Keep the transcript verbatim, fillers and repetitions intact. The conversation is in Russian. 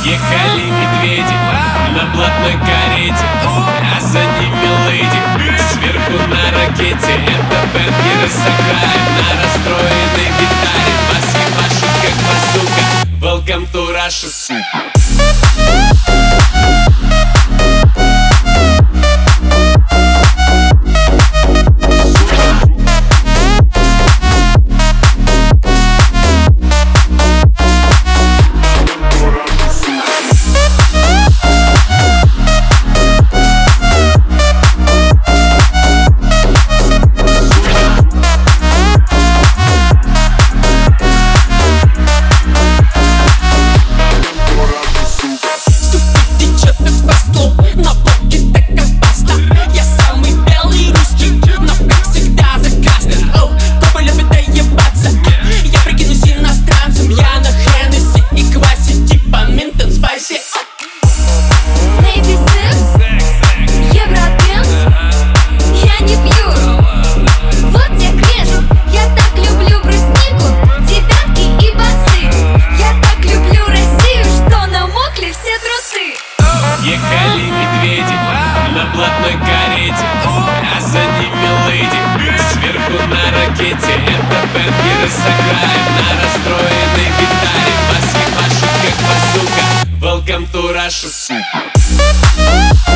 Ехали медведи на блатной карете, а за ними леди сверху на ракете. Это бенгеры сыграют на расстроенной гитаре. Маски машут как базука. Welcome to Russia, сука. Ехали медведи на блатной карете, а за ними леди сверху на ракете. Это бенгеры сыграют на расстроенной гитаре. Маски машут как базука. Welcome to Russia, сука.